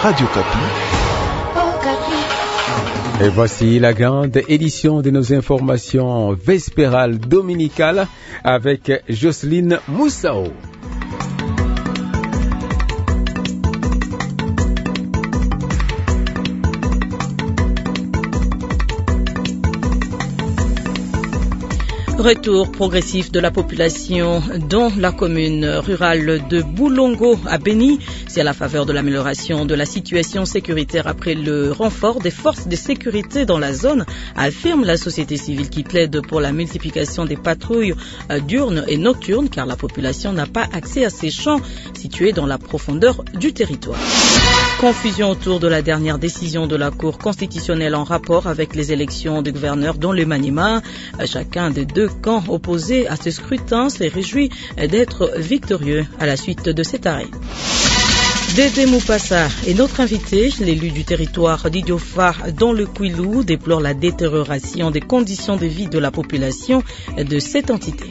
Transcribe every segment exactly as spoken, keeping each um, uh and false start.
Radio Kapi. Et voici la grande édition de nos informations vespérales dominicales avec Jocelyne Moussao. Retour progressif de la population dans la commune rurale de Boulongo à Beni. C'est à la faveur de l'amélioration de la situation sécuritaire après le renfort des forces de sécurité dans la zone, affirme la société civile qui plaide pour la multiplication des patrouilles diurnes et nocturnes car la population n'a pas accès à ces champs situés dans la profondeur du territoire. Confusion autour de la dernière décision de la Cour constitutionnelle en rapport avec les élections de gouverneurs dans le Maniema. Chacun des deux camps opposés à ce scrutin s'est réjoui d'être victorieux à la suite de cet arrêt. Dédé Moupassa est notre invité. L'élu du territoire d'Idiofa dans le Kouilou déplore la détérioration des conditions de vie de la population de cette entité.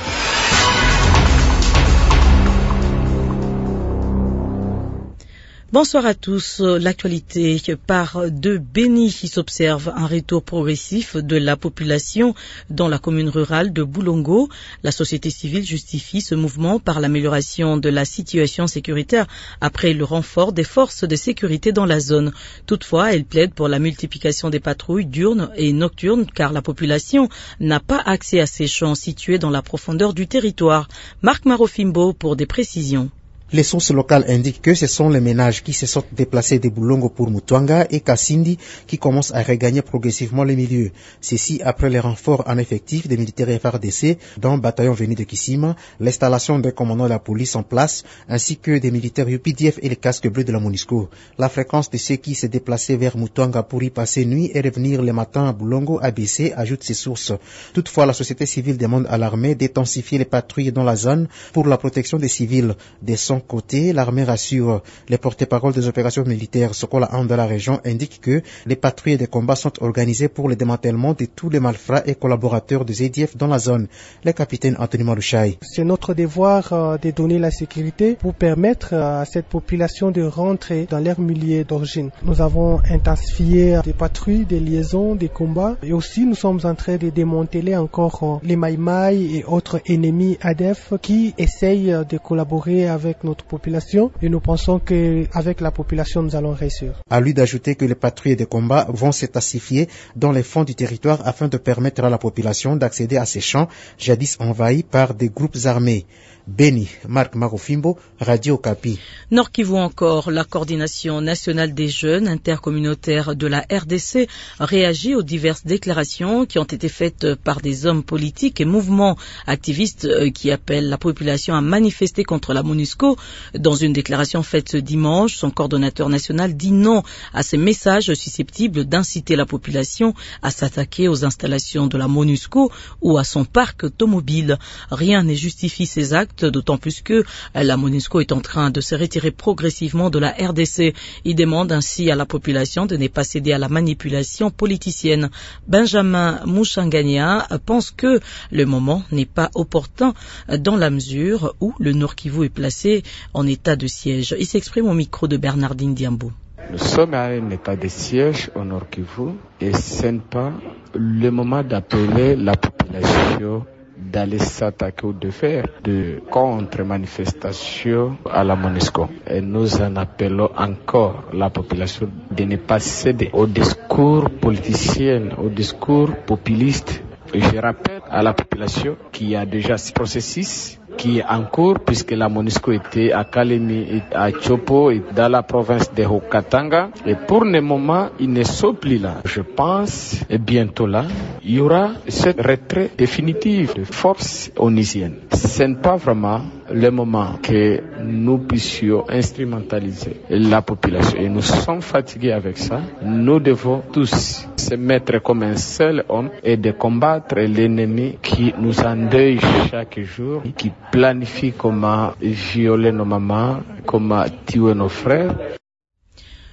Bonsoir à tous. L'actualité part de Beni qui s'observe un retour progressif de la population dans la commune rurale de Boulongo. La société civile justifie ce mouvement par l'amélioration de la situation sécuritaire après le renfort des forces de sécurité dans la zone. Toutefois, elle plaide pour la multiplication des patrouilles diurnes et nocturnes car la population n'a pas accès à ces champs situés dans la profondeur du territoire. Marc Marofimbo pour des précisions. Les sources locales indiquent que ce sont les ménages qui se sont déplacés de Boulongo pour Mutwanga et Kassindi qui commencent à regagner progressivement les milieux. Ceci après les renforts en effectif des militaires F R D C dans le bataillon venu de Kissima, l'installation des commandants de la police en place, ainsi que des militaires U P D F et les casques bleus de la MONUSCO. La fréquence de ceux qui se déplaçaient vers Mutwanga pour y passer nuit et revenir le matin à Boulongo a baissé, ajoute ces sources. Toutefois, la société civile demande à l'armée d'intensifier les patrouilles dans la zone pour la protection des civils. Des son côté, l'armée rassure. Les porte-parole des opérations militaires Sokola un de la région indique que les patrouilles de combat sont organisées pour le démantèlement de tous les malfrats et collaborateurs des A D F dans la zone. Le capitaine Anthony Malouchaï. C'est notre devoir euh, de donner la sécurité pour permettre à cette population de rentrer dans leur milieu d'origine. Nous avons intensifié des patrouilles, des liaisons, des combats et aussi nous sommes en train de démanteler encore euh, les Maïmaï et autres ennemis A D F qui essayent de collaborer avec notre population et nous pensons qu'avec la population nous allons réussir. À lui d'ajouter que les patrouilles de combat vont s'intensifier dans les fonds du territoire afin de permettre à la population d'accéder à ces champs jadis envahis par des groupes armés. Beni, Marc Marofimbo, Radio Kapi. Nord Kivu encore, la coordination nationale des jeunes intercommunautaires de la R D C réagit aux diverses déclarations qui ont été faites par des hommes politiques et mouvements activistes qui appellent la population à manifester contre la MONUSCO. Dans une déclaration faite ce dimanche, son coordonnateur national dit non à ces messages susceptibles d'inciter la population à s'attaquer aux installations de la MONUSCO ou à son parc automobile. Rien ne justifie ces actes, d'autant plus que la MONUSCO est en train de se retirer progressivement de la R D C. Il demande ainsi à la population de ne pas céder à la manipulation politicienne. Benjamin Mouchangania pense que le moment n'est pas opportun dans la mesure où le Nord Kivu est placé en état de siège. Il s'exprime au micro de Bernardine Diambo. Nous sommes à un état de siège au Nord Kivu et ce n'est pas le moment d'appeler la population d'aller s'attaquer ou de faire de contre-manifestations à la MONUSCO. Et nous en appelons encore la population de ne pas céder au discours politicien, au discours populiste. Je rappelle à la population qu'il y a déjà ce processus qui est en cours puisque la MONUSCO était à Kalemi, à Chopo et dans la province de Haut-Katanga. Et pour le moment, ils ne sont plus là. Je pense, et bientôt là, il y aura cette retraite définitive de forces onusiennes. Ce n'est pas vraiment le moment que nous puissions instrumentaliser la population. Et nous sommes fatigués avec ça. Nous devons tous se mettre comme un seul homme et de combattre l'ennemi qui nous endeuille chaque jour, qui planifie comment violer nos mamans, comment tuer nos frères.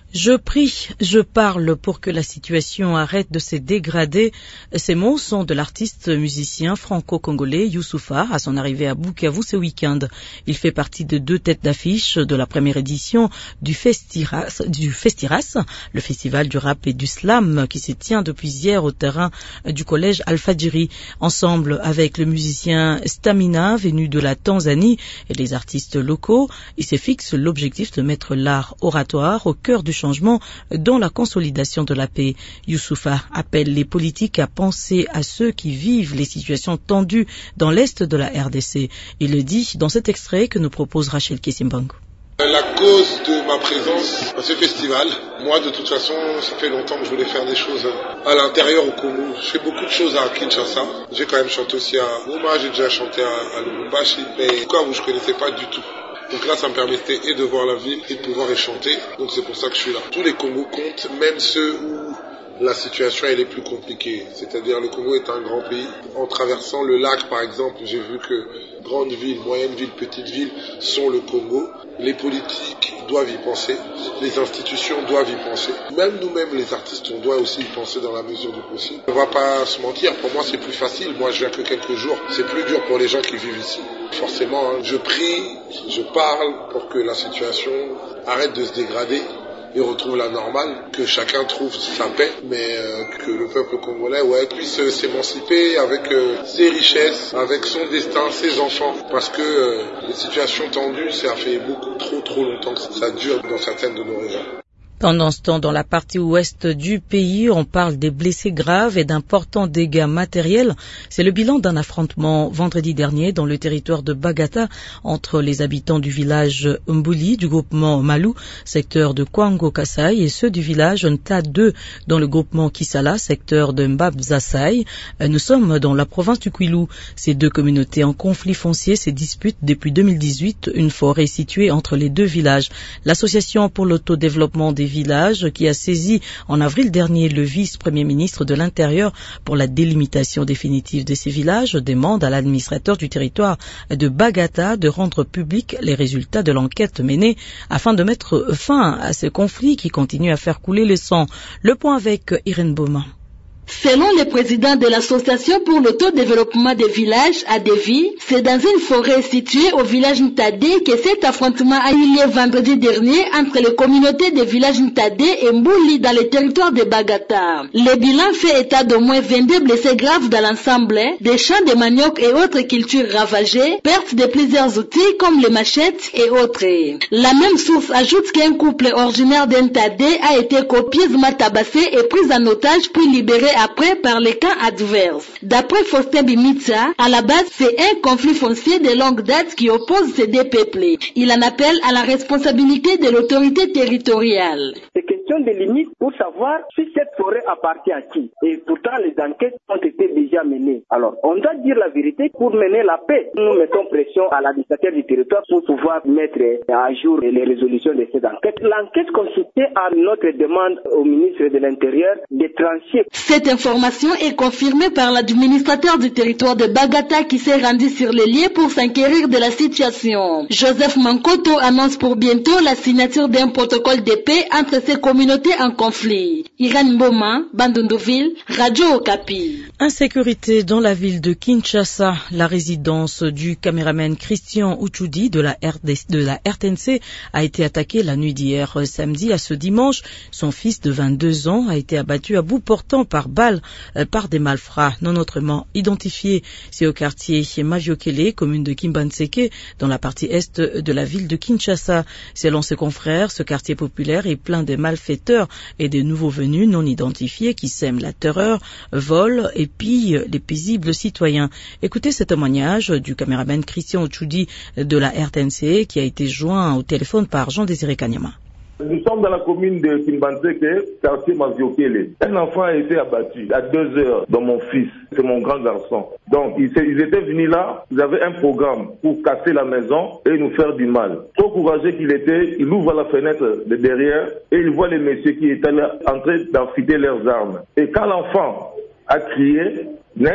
Je prie, je parle pour que la situation arrête de se dégrader. Ces mots sont de l'artiste musicien franco-congolais Youssoupha à son arrivée à Bukavu ce week-end. Il fait partie de deux têtes d'affiche de la première édition du Festiras, du Festiras, le festival du rap et du slam qui se tient depuis hier au terrain du collège Al-Fadjiri. Ensemble avec le musicien Stamina venu de la Tanzanie et les artistes locaux, il se fixe l'objectif de mettre l'art oratoire au cœur du changement dans la consolidation de la paix. Youssoupha appelle les politiques à penser à ceux qui vivent les situations tendues dans l'est de la R D C. Il le dit dans cet extrait que nous propose Rachel Kessimbango. La cause de ma présence à ce festival, moi de toute façon, ça fait longtemps que je voulais faire des choses à l'intérieur au Congo. Je fais beaucoup de choses à Kinshasa. J'ai quand même chanté aussi à Goma, j'ai déjà chanté à, à Lubumbashi, mais quoi, vous je connaissais pas du tout. Donc là, ça me permettait et de voir la ville et de pouvoir y chanter. Donc c'est pour ça que je suis là. Tous les Congos comptent, même ceux où la situation elle est plus compliquée. C'est-à-dire le Congo est un grand pays. En traversant le lac, par exemple, j'ai vu que grandes villes, moyennes villes, petites villes sont le Congo. Les politiques doivent y penser. Les institutions doivent y penser. Même nous-mêmes, les artistes, on doit aussi y penser dans la mesure du possible. On va pas se mentir. Pour moi, c'est plus facile. Moi, je viens que quelques jours. C'est plus dur pour les gens qui vivent ici. Forcément, hein, je prie, je parle pour que la situation arrête de se dégrader et retrouve la normale, que chacun trouve sa paix, mais euh, que le peuple congolais ouais, puisse euh, s'émanciper avec euh, ses richesses, avec son destin, ses enfants, parce que euh, les situations tendues, ça fait beaucoup trop trop longtemps que ça dure dans certaines de nos régions. Pendant ce temps, dans la partie ouest du pays, on parle des blessés graves et d'importants dégâts matériels. C'est le bilan d'un affrontement vendredi dernier dans le territoire de Bagata entre les habitants du village Mbuli du groupement Malou, secteur de Kwango Kasai, et ceux du village Nta deux dans le groupement Kisala, secteur de Mbabzasai. Nous sommes dans la province du Kwilu. Ces deux communautés en conflit foncier se disputent depuis deux mille dix-huit une forêt située entre les deux villages. L'association pour l'autodéveloppement des village qui a saisi en avril dernier le vice-premier ministre de l'Intérieur pour la délimitation définitive de ces villages demande à l'administrateur du territoire de Bagata de rendre public les résultats de l'enquête menée afin de mettre fin à ce conflit qui continue à faire couler le sang. Le point avec Irène Bauman. Selon le président de l'association pour l'autodéveloppement des villages à Devi, c'est dans une forêt située au village Ntadé que cet affrontement a eu lieu vendredi dernier entre les communautés des villages Ntadé et Mbouli dans le territoire de Bagata. Le bilan fait état d'au moins vingt-deux blessés graves dans l'ensemble, des champs de manioc et autres cultures ravagées, perte de plusieurs outils comme les machettes et autres. La même source ajoute qu'un couple originaire d'Ntadé a été copieusement tabassé et pris en otage puis libéré après par les camps adverses. D'après Faustin Bimitsa, à la base, c'est un conflit foncier de longue date qui oppose ces deux peuples. Il en appelle à la responsabilité de l'autorité territoriale. C'est question de limite pour savoir si cette forêt appartient à qui. Et pourtant, les enquêtes ont été déjà menées. Alors, on doit dire la vérité pour mener la paix. Nous mettons pression à l'administrateur du territoire pour pouvoir mettre à jour les résolutions de ces enquêtes. L'enquête consistait à notre demande au ministre de l'Intérieur de trancher. Cette information est confirmée par l'administrateur du territoire de Bagata qui s'est rendu sur les lieux pour s'enquérir de la situation. Joseph Mankoto annonce pour bientôt la signature d'un protocole de paix entre ces communautés en conflit. Irène Boma, Bandunduville, Radio Okapi. Insécurité dans la ville de Kinshasa. La résidence du caméraman Christian Uchudi de la, R D C, de la R T N C a été attaquée la nuit d'hier samedi à ce dimanche. Son fils de vingt-deux ans a été abattu à bout portant par balle euh, par des malfrats non autrement identifiés. C'est au quartier Maviokele, commune de Kimbanseke, dans la partie est de la ville de Kinshasa. Selon ses confrères, ce quartier populaire est plein de malfaiteurs et de nouveaux venus non identifiés qui sèment la terreur, volent et pillent les paisibles citoyens. Écoutez ce témoignage du caméraman Christian Uchudi de la R T N C qui a été joint au téléphone par Jean-Désiré Kanyama. Nous sommes dans la commune de Kimbanseke, quartier Maviokele. Un enfant a été abattu à deux heures dans mon fils, c'est mon grand garçon. Donc ils, ils étaient venus là, ils avaient un programme pour casser la maison et nous faire du mal. Trop courageux qu'il était, il ouvre la fenêtre de derrière et il voit les messieurs qui étaient là en train d'enfiler leurs armes. Et quand l'enfant a crié, c'est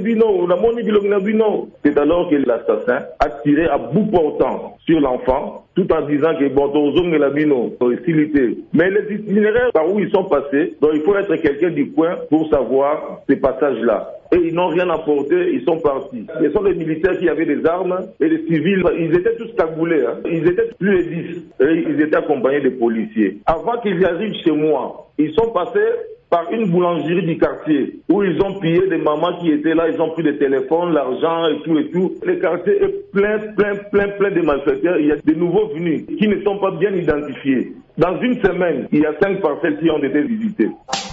alors que l'assassin a tiré à bout portant sur l'enfant tout en disant que bon, Tozong et Labino, hostilité. Mais les itinéraires par où ils sont passés, donc il faut être quelqu'un du coin pour savoir ces passages-là. Et ils n'ont rien apporté, ils sont partis. Ce sont des militaires qui avaient des armes et des civils, ils étaient tous cagoulés, hein. Ils étaient plus de dix et ils étaient accompagnés de policiers. Avant qu'ils arrivent chez moi, ils sont passés par une boulangerie du quartier où ils ont pillé des mamans qui étaient là, ils ont pris des téléphones, l'argent et tout et tout. Le quartier est plein, plein, plein, plein de malfaiteurs. Il y a des nouveaux venus qui ne sont pas bien identifiés. Dans une semaine, il y a cinq parcelles qui ont été visitées.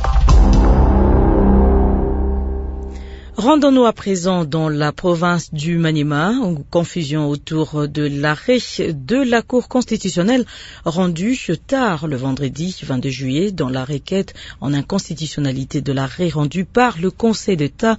Rendons-nous à présent dans la province du Maniema, où confusion autour de l'arrêt de la Cour constitutionnelle rendu tard le vendredi vingt-deux juillet dans la requête en inconstitutionnalité de l'arrêt rendu par le Conseil d'État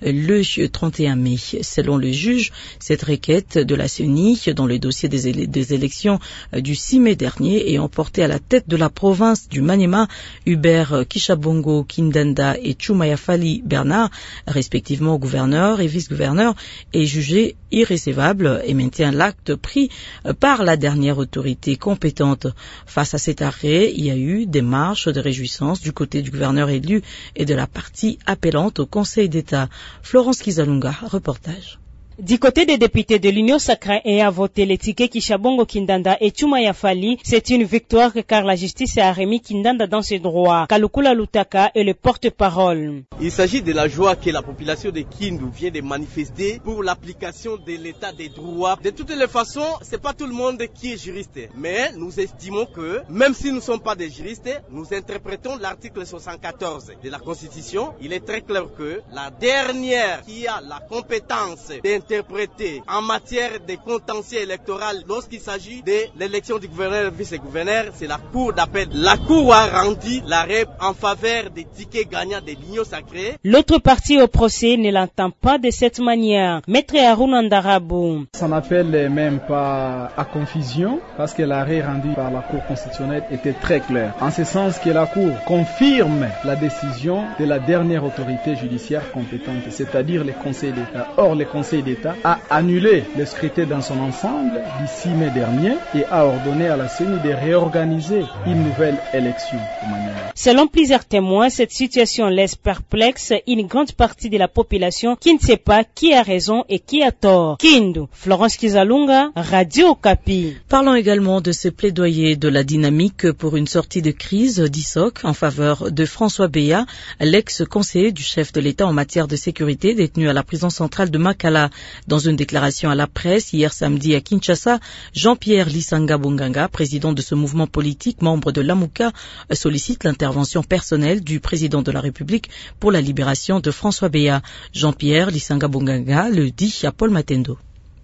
le trente et un mai. Selon le juge, cette requête de la C E N I dans le dossier des, éle- des élections du six mai dernier et emporté à la tête de la province du Maniema, Hubert Kishabongo Kindanda et Chumaya Fali Bernard, respectivement gouverneur et vice-gouverneur, est jugé irrécevable et maintient l'acte pris par la dernière autorité compétente. Face à cet arrêt, il y a eu des marches de réjouissance du côté du gouverneur élu et de la partie appellante au Conseil d'État. Florence Kizalunga, reportage. Du côté des députés de l'Union sacrée ayant voté les tickets Kishabongo Kindanda et Chumaya Fali, c'est une victoire car la justice a remis Kindanda dans ses droits. Kalukula Lutaka est le porte-parole. Il s'agit de la joie que la population de Kindu vient de manifester pour l'application de l'état des droits. De toutes les façons, c'est pas tout le monde qui est juriste, mais nous estimons que même si nous ne sommes pas des juristes, nous interprétons l'article soixante-quatorze de la Constitution. Il est très clair que la dernière qui a la compétence d'interpréter en matière de contentieux électoral lorsqu'il s'agit de l'élection du gouverneur et vice-gouverneur, c'est la Cour d'appel. La Cour a rendu l'arrêt en faveur des tickets gagnants de l'Union sacrée. L'autre partie au procès ne l'entend pas de cette manière. Maître Haroun Ndarabou. Ça n'appelle même pas à confusion parce que l'arrêt rendu par la Cour constitutionnelle était très clair. En ce sens que la Cour confirme la décision de la dernière autorité judiciaire compétente, c'est-à-dire le Conseil d'État. Or, le Conseil d'État a annulé le scrutin dans son ensemble du six mai dernier et a ordonné à la C E N I de réorganiser une nouvelle élection. Selon plusieurs témoins, cette situation laisse perplexe une grande partie de la population qui ne sait pas qui a raison et qui a tort. Kindu, Florence Kizalunga, Radio Okapi. Parlons également de ce plaidoyer de la dynamique pour une sortie de crise d'I S O C en faveur de François Beya, l'ex-conseiller du chef de l'État en matière de sécurité détenu à la prison centrale de Makala. Dans une déclaration à la presse hier samedi à Kinshasa, Jean-Pierre Lisanga Bonganga, président de ce mouvement politique, membre de l'Amouka, sollicite l'intervention personnelle du président de la République pour la libération de François Beya. Jean-Pierre Lisanga Bonganga le dit à Paul Matendo.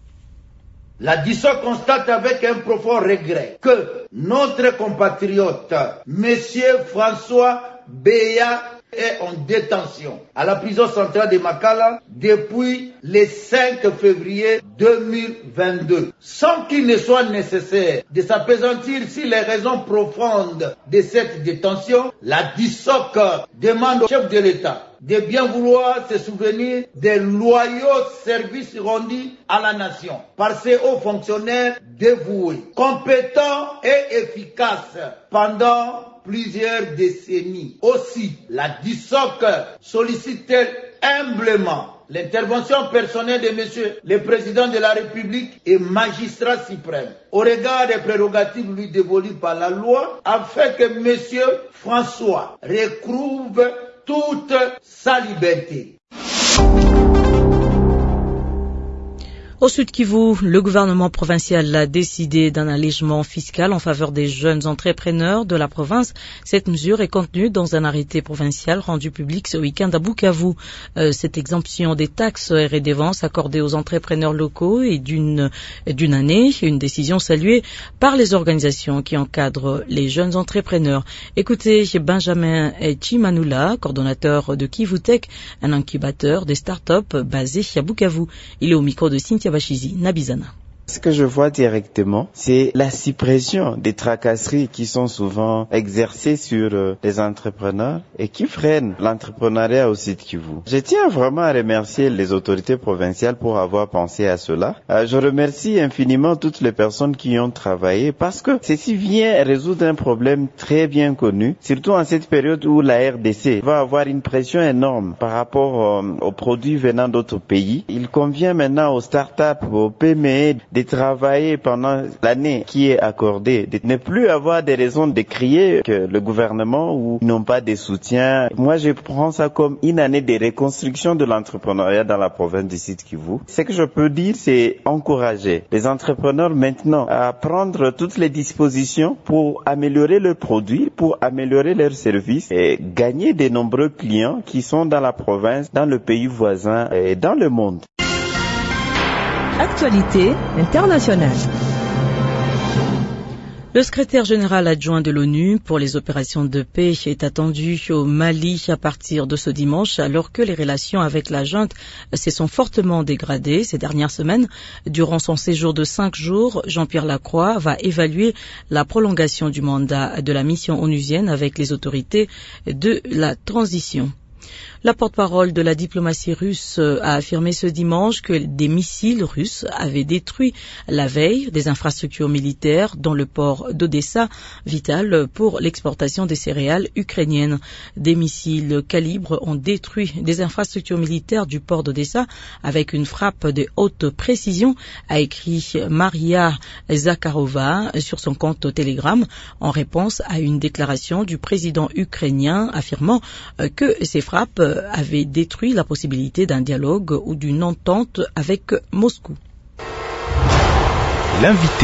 La D I S O C constate avec un profond regret que notre compatriote, Monsieur François Beya, est en détention à la prison centrale de Makala depuis le cinq février deux mille vingt-deux. Sans qu'il ne soit nécessaire de s'appesantir sur les raisons profondes de cette détention, la D I S O C demande au chef de l'État de bien vouloir se souvenir des loyaux services rendus à la nation par ces hauts fonctionnaires dévoués, compétents et efficaces pendant plusieurs décennies. Aussi, la D I S O C sollicite-t-elle humblement l'intervention personnelle de Monsieur le Président de la République et magistrat suprême, au regard des prérogatives lui dévolues par la loi, afin que Monsieur François retrouve toute sa liberté. Au Sud Kivu, le gouvernement provincial a décidé d'un allègement fiscal en faveur des jeunes entrepreneurs de la province. Cette mesure est contenue dans un arrêté provincial rendu public ce week-end à Bukavu. Euh, cette exemption des taxes et redevances accordées aux entrepreneurs locaux est d'une d'une année, une décision saluée par les organisations qui encadrent les jeunes entrepreneurs. Écoutez Benjamin Chimanula, coordonnateur de Kivutech, un incubateur des start-up basé à Bukavu. Il est au micro de Cynthia Bachizi, Nabizana. Ce que je vois directement, c'est la suppression des tracasseries qui sont souvent exercées sur euh, les entrepreneurs et qui freinent l'entrepreneuriat au Sud Kivu. Je tiens vraiment à remercier les autorités provinciales pour avoir pensé à cela. Euh, je remercie infiniment toutes les personnes qui y ont travaillé parce que ceci vient résoudre un problème très bien connu, surtout en cette période où la R D C va avoir une pression énorme par rapport euh, aux produits venant d'autres pays. Il convient maintenant aux start-up, aux P M E de travailler pendant l'année qui est accordée, de ne plus avoir des raisons de crier que le gouvernement ou n'ont pas de soutien. Moi, je prends ça comme une année de reconstruction de l'entrepreneuriat dans la province du Sud Kivu. Ce que je peux dire, c'est encourager les entrepreneurs maintenant à prendre toutes les dispositions pour améliorer leurs produits, pour améliorer leurs services et gagner de nombreux clients qui sont dans la province, dans le pays voisin et dans le monde. Actualité internationale. Le secrétaire général adjoint de l'ONU pour les opérations de paix est attendu au Mali à partir de ce dimanche, alors que les relations avec la junte se sont fortement dégradées ces dernières semaines. Durant son séjour de cinq jours, Jean-Pierre Lacroix va évaluer la prolongation du mandat de la mission onusienne avec les autorités de la transition. La porte-parole de la diplomatie russe a affirmé ce dimanche que des missiles russes avaient détruit la veille des infrastructures militaires dans le port d'Odessa, vital pour l'exportation des céréales ukrainiennes. Des missiles calibres ont détruit des infrastructures militaires du port d'Odessa avec une frappe de haute précision, a écrit Maria Zakharova sur son compte Telegram en réponse à une déclaration du président ukrainien affirmant que ces frappes avait détruit la possibilité d'un dialogue ou d'une entente avec Moscou. L'invité.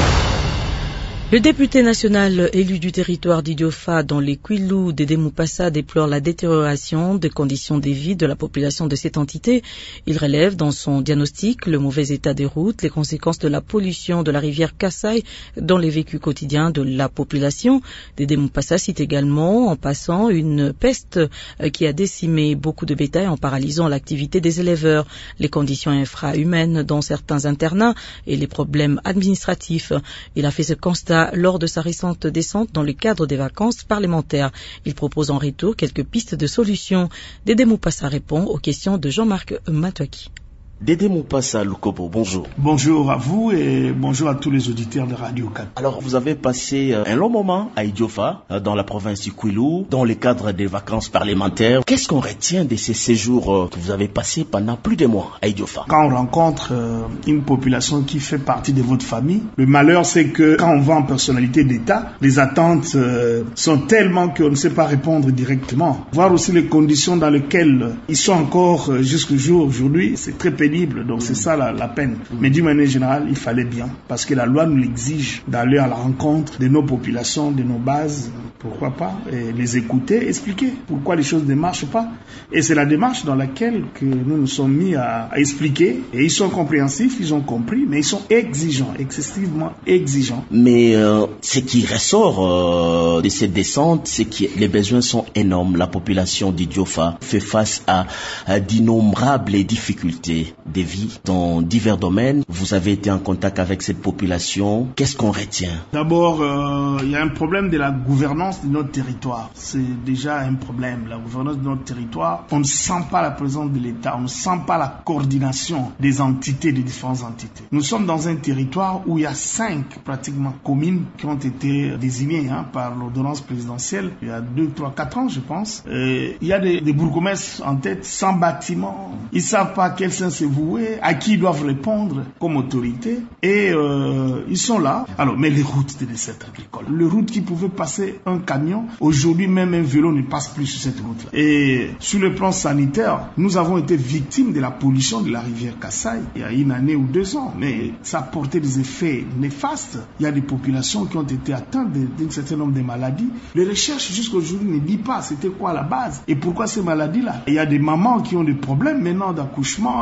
Le député national élu du territoire d'Idiofa dans les Kwilu d'Edemupassa déplore la détérioration des conditions de vie de la population de cette entité. Il relève dans son diagnostic le mauvais état des routes, les conséquences de la pollution de la rivière Kassai dans les vécus quotidiens de la population. Edemupassa cite également en passant une peste qui a décimé beaucoup de bétail en paralysant l'activité des éleveurs, les conditions infra-humaines dans certains internats et les problèmes administratifs. Il a fait ce constat lors de sa récente descente dans le cadre des vacances parlementaires. Il propose en retour quelques pistes de solutions. Dédé Moupassa répond aux questions de Jean-Marc Matouaki. Dédé Moupassa Lukobo, bonjour. Bonjour à vous et bonjour à tous les auditeurs de Radio quatre. Alors, vous avez passé un long moment à Idiofa, dans la province du Kwilu, dans le cadre des vacances parlementaires. Qu'est-ce qu'on retient de ces séjours que vous avez passés pendant plus de mois à Idiofa? Quand on rencontre une population qui fait partie de votre famille, le malheur c'est que quand on va en personnalité d'État, les attentes sont tellement qu'on ne sait pas répondre directement. Voir aussi les conditions dans lesquelles ils sont encore jusqu'au jour aujourd'hui, c'est très pénible. Donc c'est ça la, la peine. Mais d'une manière générale, il fallait bien, parce que la loi nous l'exige, d'aller à la rencontre de nos populations, de nos bases, pourquoi pas, et les écouter, expliquer pourquoi les choses ne marchent pas. Et c'est la démarche dans laquelle que nous nous sommes mis à, à expliquer. Et ils sont compréhensifs, ils ont compris, mais ils sont exigeants, excessivement exigeants. Mais euh, ce qui ressort euh, de cette descente, c'est que les besoins sont énormes. La population d'Idiofa fait face à, à d'innombrables difficultés de vie dans divers domaines. Vous avez été en contact avec cette population. Qu'est-ce qu'on retient? D'abord, euh, il y a un problème de la gouvernance de notre territoire. C'est déjà un problème. La gouvernance de notre territoire, on ne sent pas la présence de l'État, on ne sent pas la coordination des entités, des différentes entités. Nous sommes dans un territoire où il y a cinq pratiquement communes qui ont été désignées hein, par l'ordonnance présidentielle il y a deux, trois, quatre ans, je pense. Et il y a des, des bourgmestres en tête sans bâtiment. Ils ne savent pas quel sens se vouer, à qui ils doivent répondre comme autorité, et euh, ils sont là. Alors, mais les routes de dessert agricole, les routes qui pouvaient passer un camion, aujourd'hui même un vélo ne passe plus sur cette route-là. Et sur le plan sanitaire, nous avons été victimes de la pollution de la rivière Kassai il y a une année ou deux ans, mais ça a porté des effets néfastes. Il y a des populations qui ont été atteintes d'un certain nombre de maladies. Les recherches jusqu'à aujourd'hui ne disent pas c'était quoi la base et pourquoi ces maladies-là. Il y a des mamans qui ont des problèmes maintenant d'accouchement, des problèmes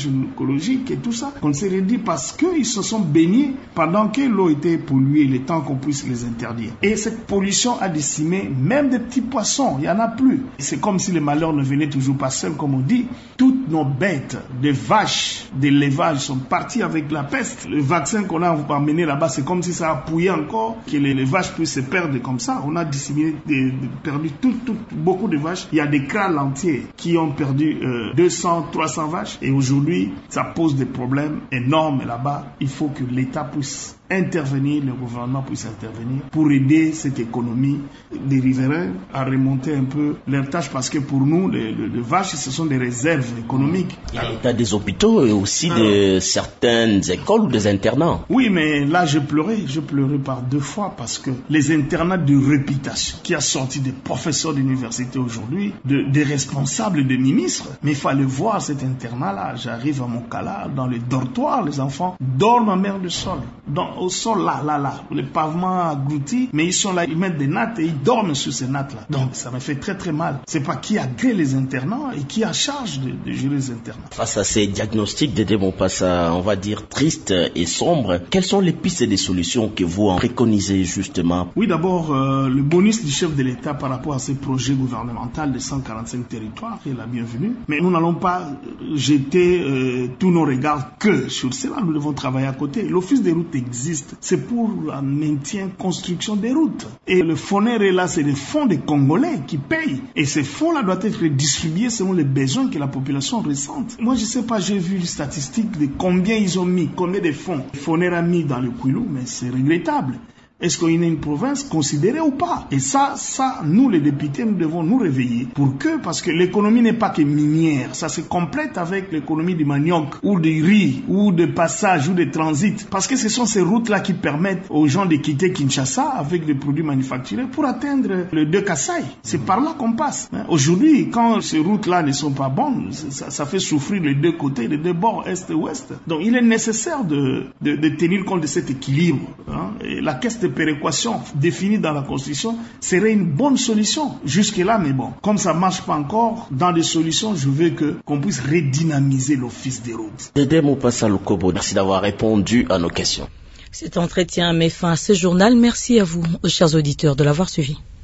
gynécologiques et tout ça, qu'on s'est réduit parce qu'ils se sont baignés pendant que l'eau était polluée, il est temps qu'on puisse les interdire. Et cette pollution a décimé même des petits poissons, il n'y en a plus. C'est comme si le malheur ne venait toujours pas seul, comme on dit. Toutes nos bêtes, des vaches, des élevages sont partis avec la peste. Le vaccin qu'on a amené là-bas, c'est comme si ça a pouillé encore, que les, les vaches puissent se perdre comme ça. On a disséminé, des, perdu tout, tout, beaucoup de vaches. Il y a des crânes entiers qui ont perdu euh, deux cents, trois cents vaches. Et aujourd'hui, ça pose des problèmes énormes là-bas. Il faut que l'État puisse intervenir, le gouvernement puisse intervenir pour aider cette économie des riverains à remonter un peu leurs tâches, parce que pour nous, les, les, les vaches, ce sont des réserves économiques. Il y a l'état des hôpitaux et aussi Alors, de certaines écoles ou des internats. Oui, mais là, j'ai pleuré. J'ai pleuré par deux fois parce que les internats de réputation qui a sorti des professeurs d'université aujourd'hui, de, des responsables, des ministres, mais il fallait voir cet internat-là. J'arrive à Mokala, dans les dortoirs, les enfants dorment à mer de sol. Dans, au sol, là, là, là, les pavements agloutis, mais ils sont là, ils mettent des nattes et ils dorment sur ces nattes-là. Donc, ça me fait très très mal. C'est pas qui agrée les internats et qui a charge de, de gérer les internats. Face à ces diagnostics de Debomopassa, on va dire tristes et sombres, quelles sont les pistes et les solutions que vous en préconisez justement? Oui, d'abord, euh, le bonus du chef de l'État par rapport à ces projets gouvernementaux de cent quarante-cinq territoires est la bienvenue. Mais nous n'allons pas jeter euh, tous nos regards que sur cela. Nous devons travailler à côté. L'Office des routes existe. C'est pour le maintien, construction des routes. Et le fonds est là, c'est des fonds des Congolais qui payent. Et ces fonds-là doivent être distribués selon les besoins que la population ressente. Moi, je sais pas, j'ai vu les statistiques de combien ils ont mis, combien de fonds. Le fonds a mis dans le Kwilu, mais c'est regrettable. Est-ce qu'on est une province considérée ou pas? Et ça, ça, nous les députés, nous devons nous réveiller pour que, parce que l'économie n'est pas que minière, ça se complète avec l'économie du manioc, ou du riz, ou de passage, ou de transit, parce que ce sont ces routes-là qui permettent aux gens de quitter Kinshasa avec des produits manufacturés pour atteindre le deux Kasaï. C'est par là qu'on passe. Aujourd'hui, quand ces routes-là ne sont pas bonnes, ça, ça fait souffrir les deux côtés, les deux bords, est et ouest. Donc, il est nécessaire de, de, de tenir compte de cet équilibre. Hein. Et la caisse de péréquation définie dans la Constitution serait une bonne solution jusque-là, mais bon, comme ça marche pas encore, dans des solutions, je veux que qu'on puisse redynamiser l'Office des routes. Debomopassa Lukobo, merci d'avoir répondu à nos questions. Cet entretien met fin à ce journal. Merci à vous, chers auditeurs, de l'avoir suivi.